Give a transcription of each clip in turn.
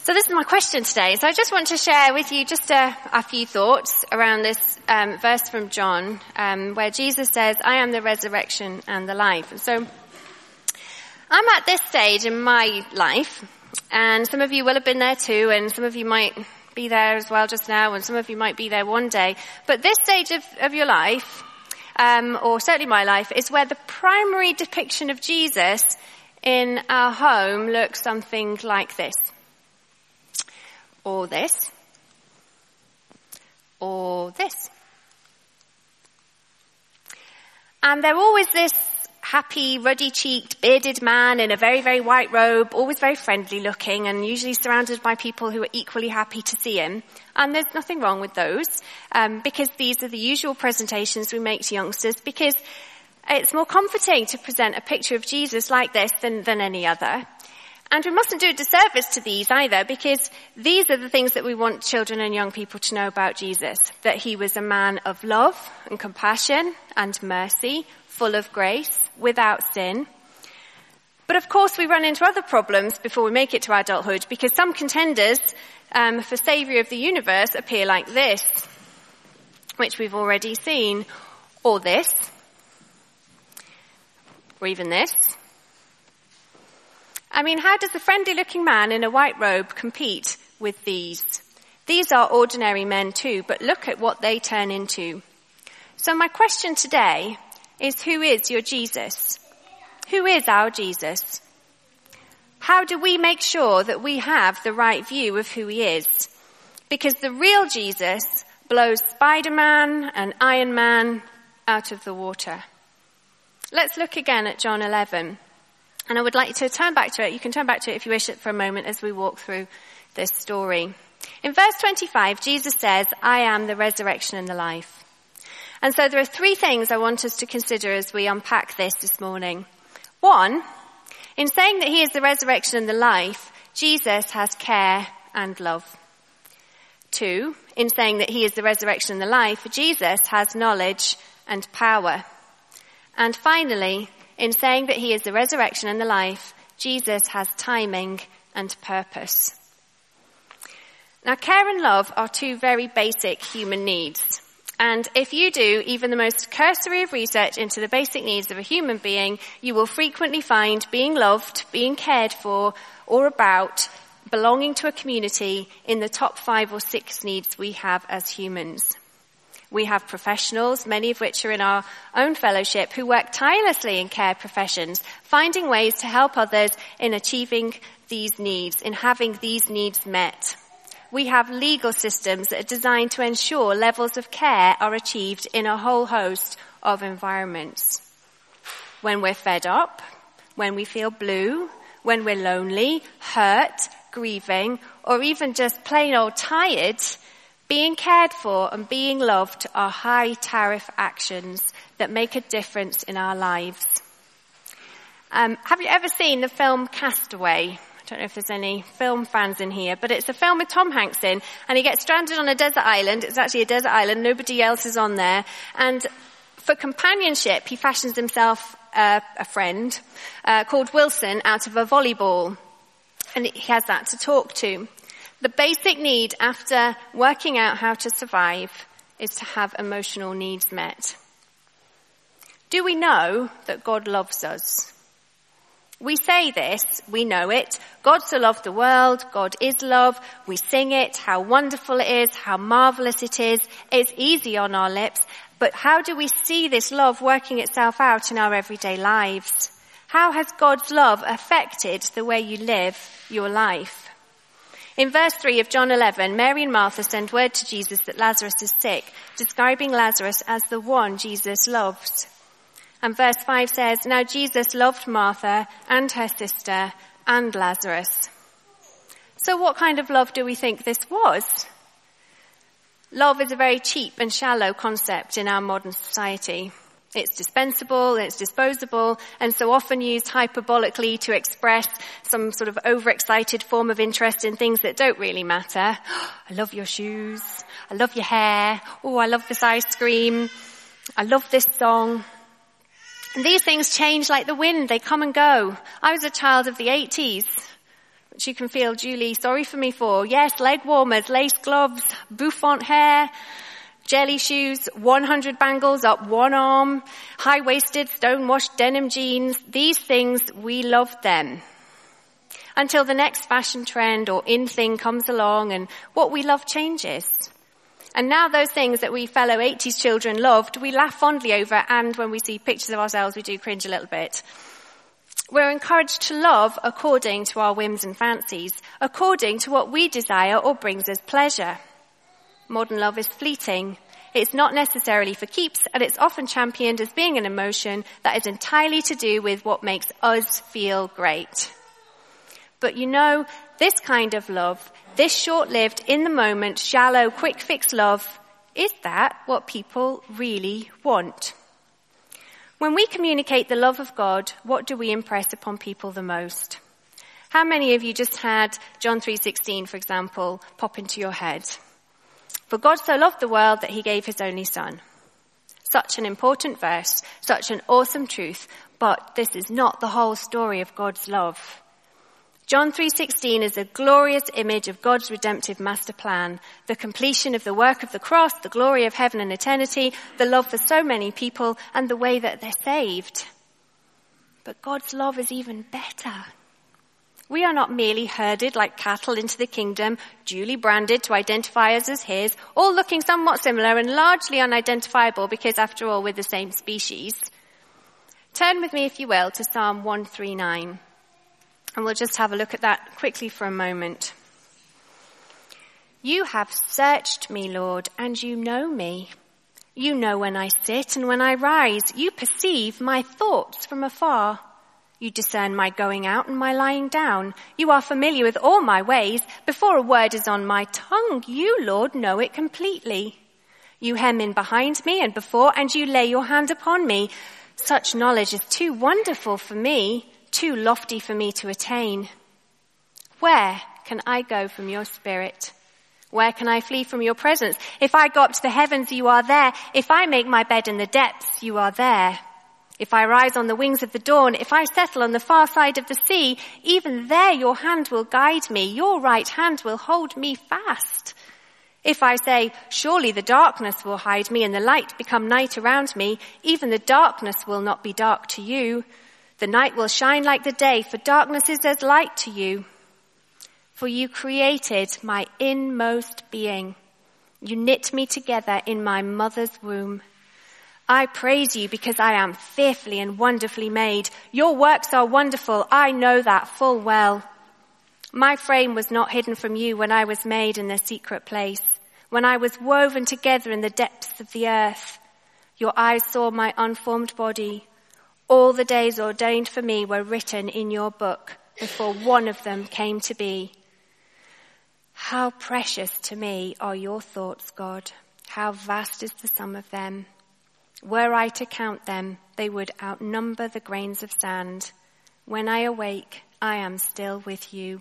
So this is my question today. So I just want to share with you just a few thoughts around this verse from John, where Jesus says, I am the resurrection and the life. And so I'm at this stage in my life, and some of you will have been there too, and some of you might be there as well just now, and some of you might be there one day. But this stage of your life, or certainly my life, is where the primary depiction of Jesus in our home looks something like this. Or this. Or this. And they're always this happy, ruddy-cheeked, bearded man in a very, very white robe, always very friendly looking, and usually surrounded by people who are equally happy to see him. And there's nothing wrong with those, because these are the usual presentations we make to youngsters, because it's more comforting to present a picture of Jesus like this than any other. And we mustn't do a disservice to these either, because these are the things that we want children and young people to know about Jesus. That he was a man of love and compassion and mercy, full of grace, without sin. But of course we run into other problems before we make it to adulthood, because some contenders for Saviour of the universe appear like this, which we've already seen, or this, or even this. I mean, how does a friendly-looking man in a white robe compete with these? These are ordinary men too, but look at what they turn into. So my question today is, who is your Jesus? Who is our Jesus? How do we make sure that we have the right view of who he is? Because the real Jesus blows Spider-Man and Iron Man out of the water. Let's look again at John 11. And I would like you to turn back to it. You can turn back to it if you wish for a moment as we walk through this story. In verse 25, Jesus says, I am the resurrection and the life. And so there are three things I want us to consider as we unpack this morning. One, in saying that he is the resurrection and the life, Jesus has care and love. Two, in saying that he is the resurrection and the life, Jesus has knowledge and power. And finally, in saying that he is the resurrection and the life, Jesus has timing and purpose. Now, care and love are two very basic human needs. And if you do even the most cursory of research into the basic needs of a human being, you will frequently find being loved, being cared for, or about, belonging to a community in the top 5 or 6 needs we have as humans. We have professionals, many of which are in our own fellowship, who work tirelessly in care professions, finding ways to help others in achieving these needs, in having these needs met. We have legal systems that are designed to ensure levels of care are achieved in a whole host of environments. When we're fed up, when we feel blue, when we're lonely, hurt, grieving, or even just plain old tired, being cared for and being loved are high tariff actions that make a difference in our lives. Have you ever seen the film Castaway? I don't know if there's any film fans in here, but it's a film with Tom Hanks in, and he gets stranded on a desert island. It's actually a desert island. Nobody else is on there. And for companionship, he fashions himself a friend called Wilson out of a volleyball. And he has that to talk to. The basic need after working out how to survive is to have emotional needs met. Do we know that God loves us? We say this, we know it. God so loved the world, God is love. We sing it, how wonderful it is, how marvelous it is. It's easy on our lips, but how do we see this love working itself out in our everyday lives? How has God's love affected the way you live your life? In verse 3 of John 11, Mary and Martha send word to Jesus that Lazarus is sick, describing Lazarus as the one Jesus loves. And verse 5 says, now Jesus loved Martha and her sister and Lazarus. So what kind of love do we think this was? Love is a very cheap and shallow concept in our modern society. It's dispensable, it's disposable, and so often used hyperbolically to express some sort of overexcited form of interest in things that don't really matter. I love your shoes. I love your hair. Oh, I love this ice cream. I love this song. And these things change like the wind. They come and go. I was a child of the 80s. which you can feel Julie sorry for me for. Yes, leg warmers, lace gloves, bouffant hair, jelly shoes, 100 bangles up one arm, high-waisted, stone-washed denim jeans. These things, we loved them. Until the next fashion trend or in thing comes along and what we love changes. And now those things that we fellow 80s children loved, we laugh fondly over, and when we see pictures of ourselves, we do cringe a little bit. We're encouraged to love according to our whims and fancies, according to what we desire or brings us pleasure. Modern love is fleeting. It's not necessarily for keeps, and it's often championed as being an emotion that is entirely to do with what makes us feel great. But you know, this kind of love, this short-lived, in-the-moment, shallow, quick-fix love, is that what people really want? When we communicate the love of God, what do we impress upon people the most? How many of you just had John 3:16, for example, pop into your head? For God so loved the world that he gave his only son. Such an important verse, such an awesome truth, but this is not the whole story of God's love. John 3:16 is a glorious image of God's redemptive master plan, the completion of the work of the cross, the glory of heaven and eternity, the love for so many people, and the way that they're saved. But God's love is even better. We are not merely herded like cattle into the kingdom, duly branded to identify us as his, all looking somewhat similar and largely unidentifiable because, after all, we're the same species. Turn with me, if you will, to Psalm 139. And we'll just have a look at that quickly for a moment. You have searched me, Lord, and you know me. You know when I sit and when I rise. You perceive my thoughts from afar. You discern my going out and my lying down. You are familiar with all my ways. Before a word is on my tongue, you, Lord, know it completely. You hem in behind me and before, and you lay your hand upon me. Such knowledge is too wonderful for me, too lofty for me to attain. Where can I go from your spirit? Where can I flee from your presence? If I go up to the heavens, you are there. If I make my bed in the depths, you are there. If I rise on the wings of the dawn, if I settle on the far side of the sea, even there your hand will guide me. Your right hand will hold me fast. If I say, surely the darkness will hide me and the light become night around me, even the darkness will not be dark to you. The night will shine like the day, for darkness is as light to you. For you created my inmost being. You knit me together in my mother's womb. I praise you because I am fearfully and wonderfully made. Your works are wonderful. I know that full well. My frame was not hidden from you when I was made in the secret place, when I was woven together in the depths of the earth. Your eyes saw my unformed body. All the days ordained for me were written in your book before one of them came to be. How precious to me are your thoughts, God. How vast is the sum of them. Were I to count them, they would outnumber the grains of sand. When I awake, I am still with you.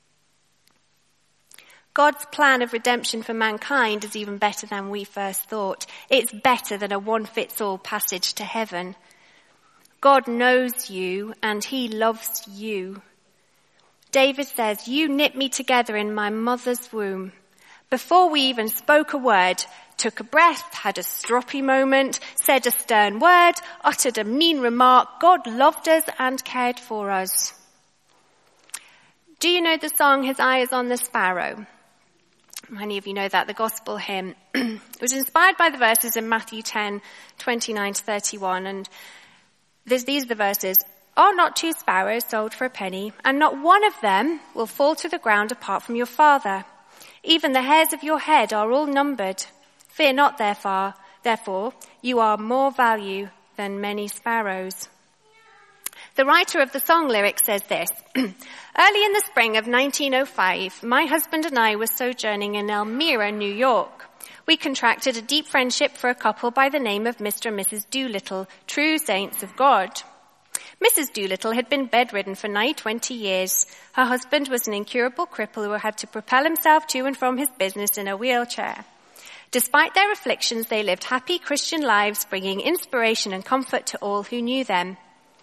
God's plan of redemption for mankind is even better than we first thought. It's better than a one-fits-all passage to heaven. God knows you and he loves you. David says, you knit me together in my mother's womb. Before we even spoke a word, took a breath, had a stroppy moment, said a stern word, uttered a mean remark, God loved us and cared for us. Do you know the song, His Eye is on the Sparrow? Many of you know that, the gospel hymn. It was inspired by the verses in Matthew 10:29-31, and these are the verses. Are not 2 sparrows sold for a penny, and not one of them will fall to the ground apart from your Father? Even the hairs of your head are all numbered. Fear not, therefore, you are more value than many sparrows. The writer of the song lyrics says this, early in the spring of 1905, my husband and I were sojourning in Elmira, New York. We contracted a deep friendship for a couple by the name of Mr. and Mrs. Doolittle, true saints of God. Mrs. Doolittle had been bedridden for nigh 20 years. Her husband was an incurable cripple who had to propel himself to and from his business in a wheelchair. Despite their afflictions, they lived happy Christian lives, bringing inspiration and comfort to all who knew them.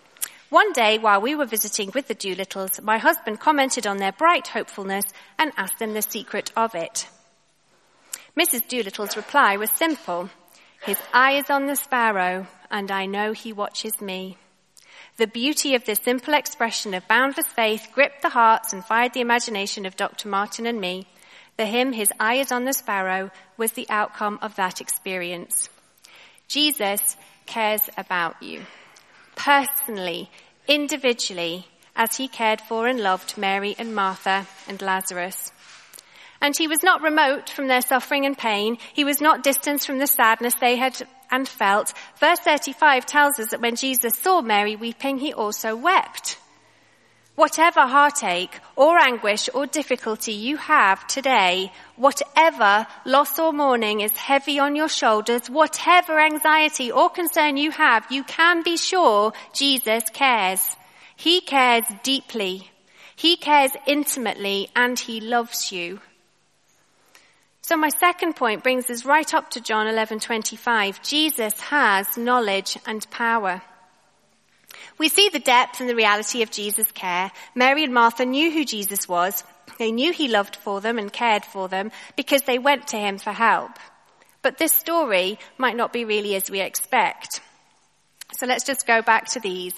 One day, while we were visiting with the Doolittles, my husband commented on their bright hopefulness and asked them the secret of it. Mrs. Doolittle's reply was simple. His eye is on the sparrow, and I know he watches me. The beauty of this simple expression of boundless faith gripped the hearts and fired the imagination of Dr. Martin and me. For him, his eye is on the sparrow was the outcome of that experience. Jesus cares about you, personally, individually, as he cared for and loved Mary and Martha and Lazarus. And he was not remote from their suffering and pain. He was not distant from the sadness they had and felt. Verse 35 tells us that when Jesus saw Mary weeping, he also wept. Whatever heartache or anguish or difficulty you have today, whatever loss or mourning is heavy on your shoulders, whatever anxiety or concern you have, you can be sure Jesus cares. He cares deeply. He cares intimately, and he loves you. So my second point brings us right up to John 11:25. Jesus has knowledge and power. We see the depth and the reality of Jesus' care. Mary and Martha knew who Jesus was. They knew he loved for them and cared for them because they went to him for help. But this story might not be really as we expect. So let's just go back to these.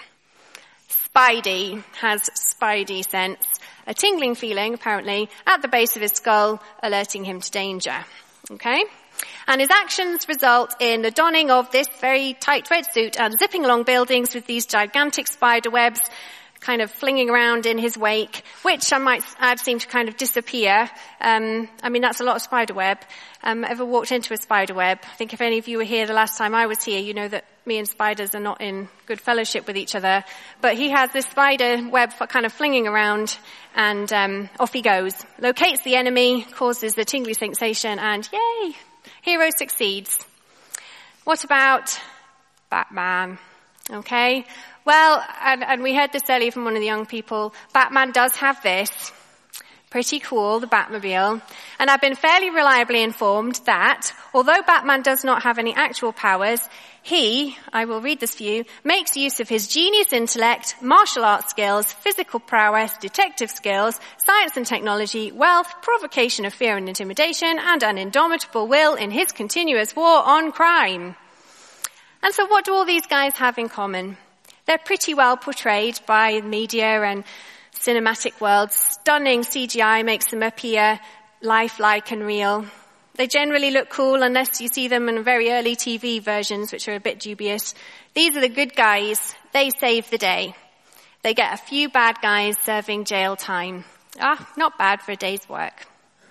Spidey has spidey sense. A tingling feeling, apparently, at the base of his skull, alerting him to danger. Okay? And his actions result in the donning of this very tight red suit and zipping along buildings with these gigantic spider webs kind of flinging around in his wake, which I might add seem to kind of disappear. That's a lot of spider web. Ever walked into a spider web? I think if any of you were here the last time I was here, you know that me and spiders are not in good fellowship with each other. But he has this spider web kind of flinging around, and off he goes. Locates the enemy, causes the tingly sensation, and yay! Hero succeeds. What about Batman? Okay. Well, and we heard this earlier from one of the young people, Batman does have this. Pretty cool, the Batmobile. And I've been fairly reliably informed that, although Batman does not have any actual powers, he, I will read this for you, makes use of his genius intellect, martial arts skills, physical prowess, detective skills, science and technology, wealth, provocation of fear and intimidation, and an indomitable will in his continuous war on crime. And so what do all these guys have in common? They're pretty well portrayed by media and cinematic worlds. Stunning CGI makes them appear lifelike and real. They generally look cool unless you see them in very early TV versions, which are a bit dubious. These are the good guys. They save the day. They get a few bad guys serving jail time. Not bad for a day's work.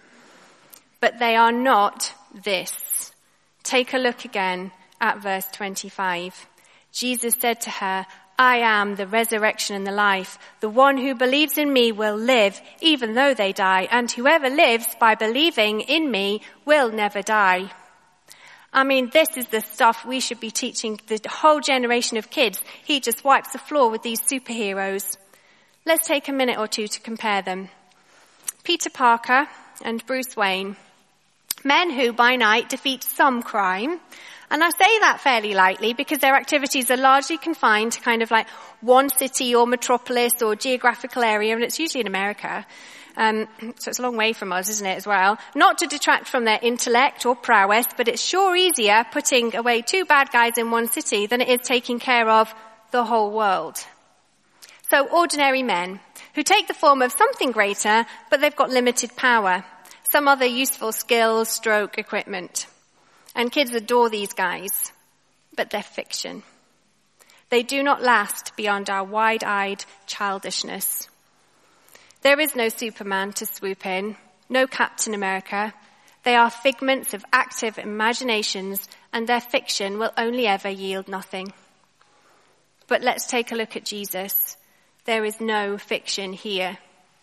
But they are not this. Take a look again at verse 25. Jesus said to her, I am the resurrection and the life. The one who believes in me will live, even though they die, and whoever lives by believing in me will never die. This is the stuff we should be teaching the whole generation of kids. He just wipes the floor with these superheroes. Let's take a minute or two to compare them. Peter Parker and Bruce Wayne. Men who by night defeat some crime. And I say that fairly lightly because their activities are largely confined to kind of like one city or metropolis or geographical area, and it's usually in America. So it's a long way from us, isn't it, as well? Not to detract from their intellect or prowess, but it's sure easier putting away two bad guys in one city than it is taking care of the whole world. So ordinary men who take the form of something greater, but they've got limited power, some other useful skills, stroke, equipment. And kids adore these guys, but they're fiction. They do not last beyond our wide-eyed childishness. There is no Superman to swoop in, no Captain America. They are figments of active imaginations, and their fiction will only ever yield nothing. But let's take a look at Jesus. There is no fiction here.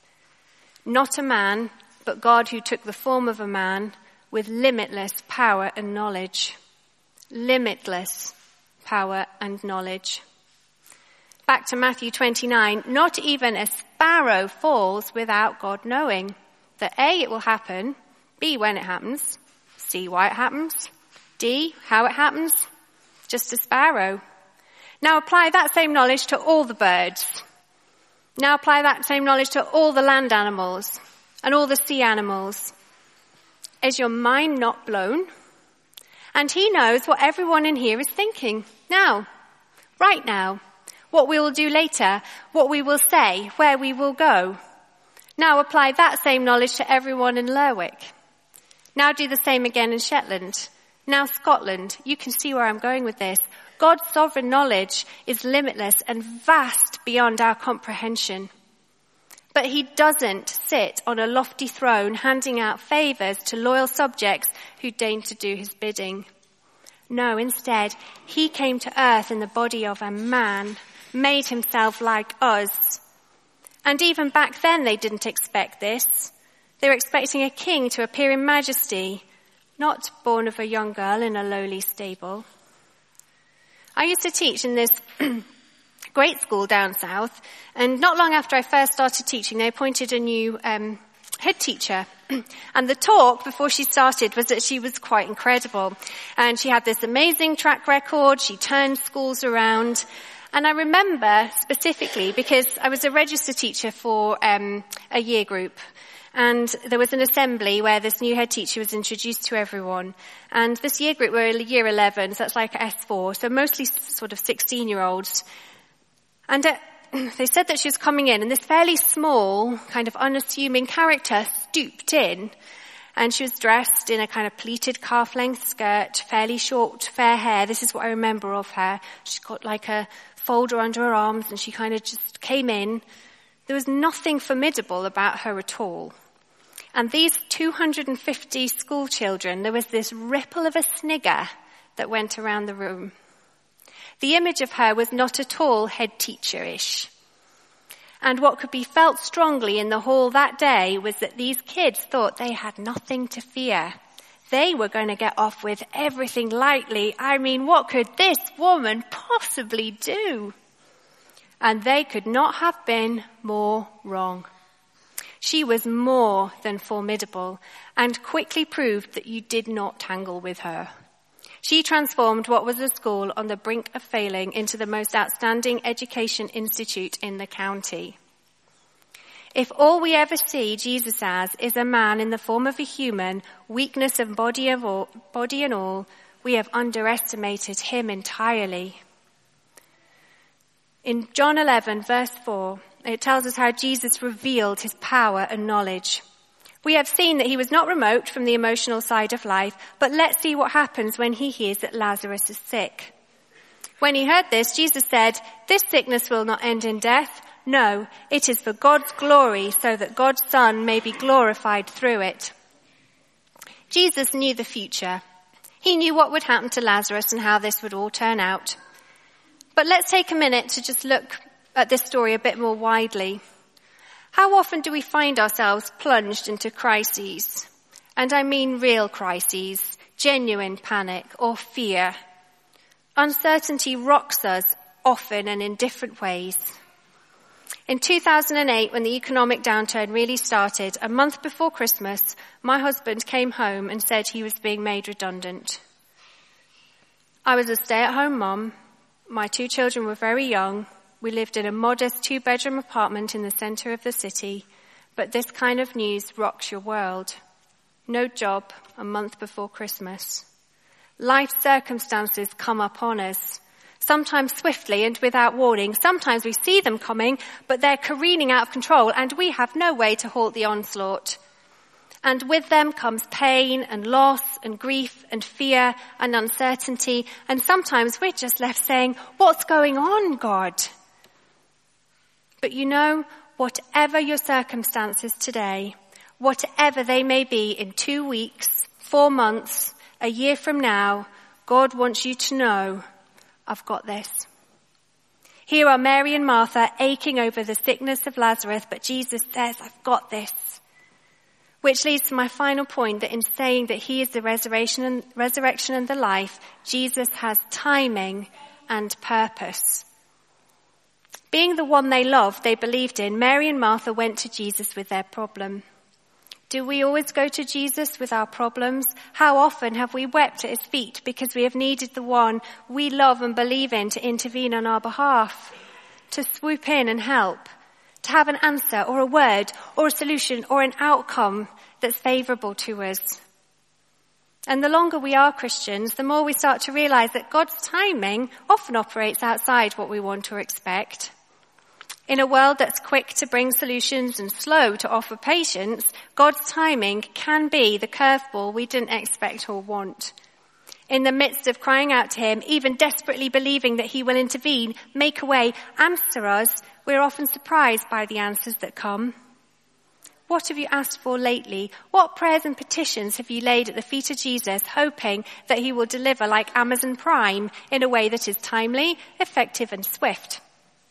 Not a man, but God who took the form of a man, with limitless power and knowledge. Limitless power and knowledge. Back to Matthew 29, not even a sparrow falls without God knowing. That A, it will happen, B, when it happens, C, why it happens, D, how it happens, just a sparrow. Now apply that same knowledge to all the birds. Now apply that same knowledge to all the land animals and all the sea animals. Is your mind not blown? And he knows what everyone in here is thinking now, right now, what we will do later, what we will say, where we will go. Now apply that same knowledge to everyone in Lerwick. Now do the same again in Shetland. Now Scotland. You can see where I'm going with this. God's sovereign knowledge is limitless and vast beyond our comprehension. But he doesn't sit on a lofty throne handing out favors to loyal subjects who deign to do his bidding. No, instead, he came to earth in the body of a man, made himself like us. And even back then they didn't expect this. They were expecting a king to appear in majesty, not born of a young girl in a lowly stable. I used to teach in this great school down south, and not long after I first started teaching, they appointed a new head teacher. And the talk before she started was that she was quite incredible. And she had this amazing track record. She turned schools around. And I remember specifically because I was a register teacher for a year group. And there was an assembly where this new head teacher was introduced to everyone. And this year group were year 11, so that's like S4, so mostly sort of 16-year-olds. And they said that she was coming in, and this fairly small, kind of unassuming character stooped in. And she was dressed in a kind of pleated calf-length skirt, fairly short, fair hair. This is what I remember of her. She's got like a folder under her arms, and she kind of just came in. There was nothing formidable about her at all. And these 250 school children, there was this ripple of a snigger that went around the room. The image of her was not at all head teacher-ish. And what could be felt strongly in the hall that day was that these kids thought they had nothing to fear. They were going to get off with everything lightly. I mean, what could this woman possibly do? And they could not have been more wrong. She was more than formidable and quickly proved that you did not tangle with her. She transformed what was a school on the brink of failing into the most outstanding education institute in the county. If all we ever see Jesus as is a man in the form of a human, weakness of body and all, we have underestimated him entirely. In John 11, verse 4, it tells us how Jesus revealed his power and knowledge. We have seen that he was not remote from the emotional side of life, but let's see what happens when he hears that Lazarus is sick. When he heard this, Jesus said, "This sickness will not end in death. No, it is for God's glory, so that God's Son may be glorified through it." Jesus knew the future. He knew what would happen to Lazarus and how this would all turn out. But let's take a minute to just look at this story a bit more widely. How often do we find ourselves plunged into crises? And I mean real crises, genuine panic or fear. Uncertainty rocks us often and in different ways. In 2008, when the economic downturn really started, a month before Christmas, my husband came home and said he was being made redundant. I was a stay-at-home mum. My 2 children were very young. We lived in a modest 2-bedroom apartment in the centre of the city, but this kind of news rocks your world. No job a month before Christmas. Life circumstances come upon us, sometimes swiftly and without warning. Sometimes we see them coming, but they're careening out of control, and we have no way to halt the onslaught. And with them comes pain and loss and grief and fear and uncertainty, and sometimes we're just left saying, "What's going on, God?" But you know, whatever your circumstances today, whatever they may be in 2 weeks, 4 months, a year from now, God wants you to know, I've got this. Here are Mary and Martha aching over the sickness of Lazarus, but Jesus says, I've got this. Which leads to my final point, that in saying that he is the resurrection and the life, Jesus has timing and purpose. Being the one they loved, they believed in, Mary and Martha went to Jesus with their problem. Do we always go to Jesus with our problems? How often have we wept at his feet because we have needed the one we love and believe in to intervene on our behalf, to swoop in and help, to have an answer or a word or a solution or an outcome that's favourable to us? And the longer we are Christians, the more we start to realise that God's timing often operates outside what we want or expect. In a world that's quick to bring solutions and slow to offer patience, God's timing can be the curveball we didn't expect or want. In the midst of crying out to him, even desperately believing that he will intervene, make a way, answer us, we're often surprised by the answers that come. What have you asked for lately? What prayers and petitions have you laid at the feet of Jesus, hoping that he will deliver like Amazon Prime in a way that is timely, effective and swift?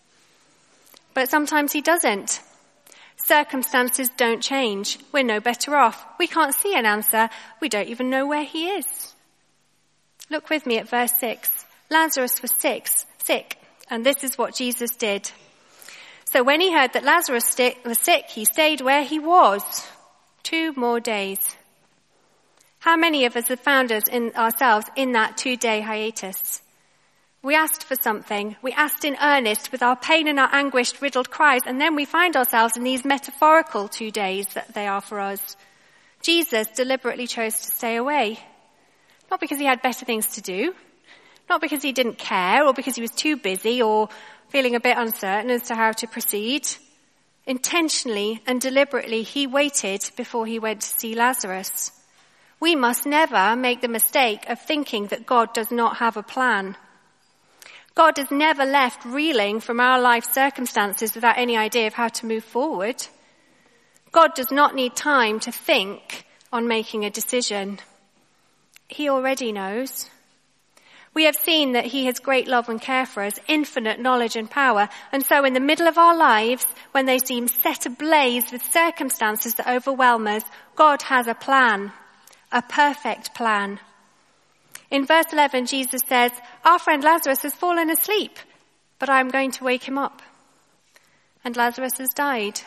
But sometimes he doesn't. Circumstances don't change. We're no better off. We can't see an answer. We don't even know where he is. Look with me at verse 6. Lazarus was sick, and this is what Jesus did. So when he heard that Lazarus was sick, he stayed where he was 2 more days. How many of us have found ourselves in that 2-day hiatus? We asked for something. We asked in earnest with our pain and our anguish riddled cries, and then we find ourselves in these metaphorical 2 days that they are for us. Jesus deliberately chose to stay away. Not because he had better things to do, not because he didn't care or because he was too busy or feeling a bit uncertain as to how to proceed. Intentionally and deliberately, he waited before he went to see Lazarus. We must never make the mistake of thinking that God does not have a plan. God is never left reeling from our life circumstances without any idea of how to move forward. God does not need time to think on making a decision. He already knows. We have seen that he has great love and care for us, infinite knowledge and power. And so in the middle of our lives, when they seem set ablaze with circumstances that overwhelm us, God has a plan, a perfect plan. In verse 11, Jesus says, our friend Lazarus has fallen asleep, but I am going to wake him up. And Lazarus has died.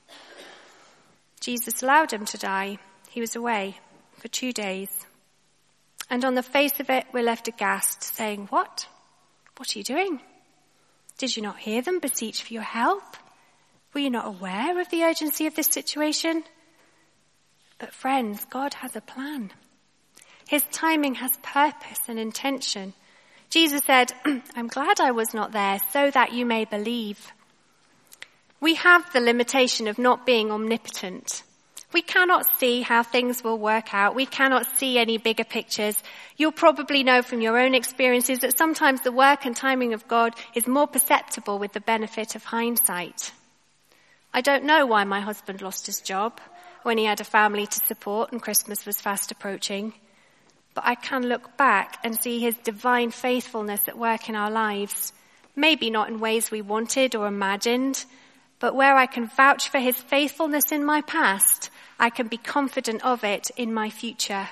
Jesus allowed him to die. He was away for 2 days. And on the face of it, we're left aghast, saying, what? What are you doing? Did you not hear them beseech for your help? Were you not aware of the urgency of this situation? But friends, God has a plan. His timing has purpose and intention. Jesus said, I'm glad I was not there so that you may believe. We have the limitation of not being omnipotent. We cannot see how things will work out. We cannot see any bigger pictures. You'll probably know from your own experiences that sometimes the work and timing of God is more perceptible with the benefit of hindsight. I don't know why my husband lost his job when he had a family to support and Christmas was fast approaching. But I can look back and see his divine faithfulness at work in our lives. Maybe not in ways we wanted or imagined, but where I can vouch for his faithfulness in my past, I can be confident of it in my future.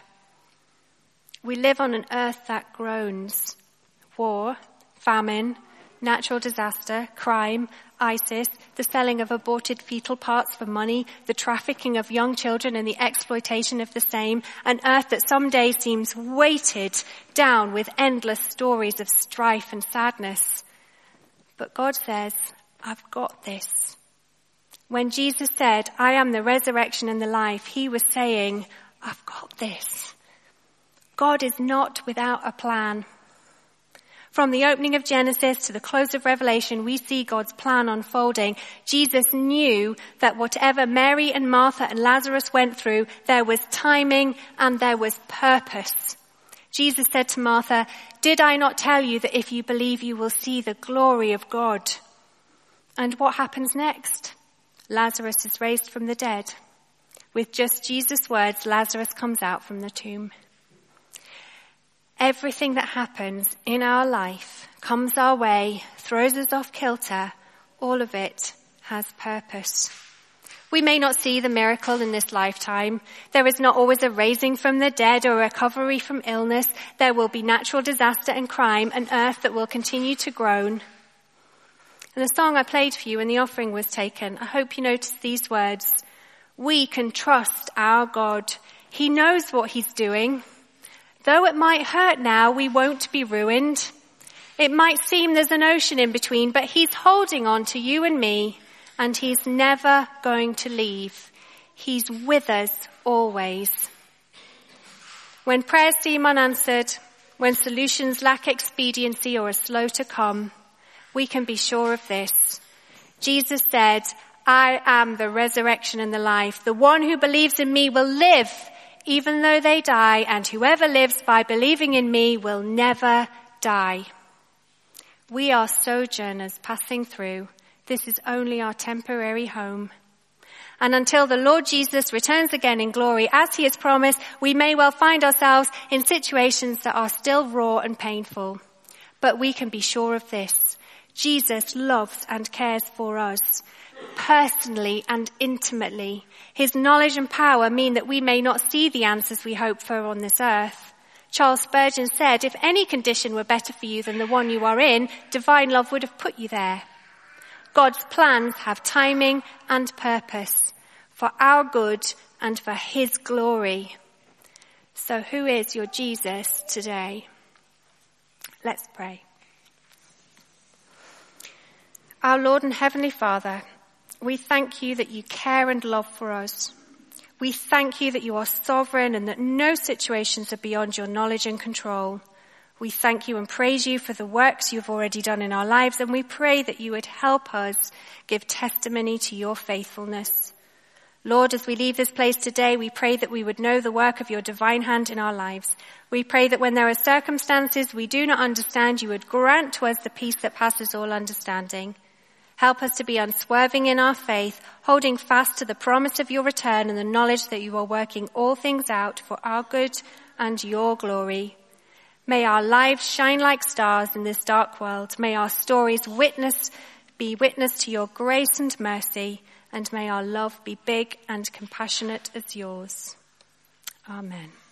We live on an earth that groans. War, famine, natural disaster, crime, ISIS, the selling of aborted fetal parts for money, the trafficking of young children and the exploitation of the same, an earth that some days seems weighted down with endless stories of strife and sadness. But God says, I've got this. When Jesus said, I am the resurrection and the life, he was saying, I've got this. God is not without a plan. From the opening of Genesis to the close of Revelation, we see God's plan unfolding. Jesus knew that whatever Mary and Martha and Lazarus went through, there was timing and there was purpose. Jesus said to Martha, did I not tell you that if you believe you will see the glory of God? And what happens next? Lazarus is raised from the dead. With just Jesus' words, Lazarus comes out from the tomb. Everything that happens in our life, comes our way, throws us off kilter, all of it has purpose. We may not see the miracle in this lifetime. There is not always a raising from the dead or a recovery from illness. There will be natural disaster and crime, an earth that will continue to groan. And the song I played for you when the offering was taken, I hope you noticed these words. We can trust our God. He knows what he's doing. Though it might hurt now, we won't be ruined. It might seem there's an ocean in between, but he's holding on to you and me, and he's never going to leave. He's with us always. When prayers seem unanswered, when solutions lack expediency or are slow to come, we can be sure of this. Jesus said, I am the resurrection and the life. The one who believes in me will live even though they die, and whoever lives by believing in me will never die. We are sojourners passing through. This is only our temporary home. And until the Lord Jesus returns again in glory, as he has promised, we may well find ourselves in situations that are still raw and painful. But we can be sure of this. Jesus loves and cares for us, personally and intimately. His knowledge and power mean that we may not see the answers we hope for on this earth. Charles Spurgeon said, if any condition were better for you than the one you are in, divine love would have put you there. God's plans have timing and purpose for our good and for his glory. So who is your Jesus today? Let's pray. Our Lord and Heavenly Father, we thank you that you care and love for us. We thank you that you are sovereign and that no situations are beyond your knowledge and control. We thank you and praise you for the works you've already done in our lives, and we pray that you would help us give testimony to your faithfulness. Lord, as we leave this place today, we pray that we would know the work of your divine hand in our lives. We pray that when there are circumstances we do not understand, you would grant to us the peace that passes all understanding. Help us to be unswerving in our faith, holding fast to the promise of your return and the knowledge that you are working all things out for our good and your glory. May our lives shine like stars in this dark world. May our stories be witness to your grace and mercy, and may our love be big and compassionate as yours. Amen.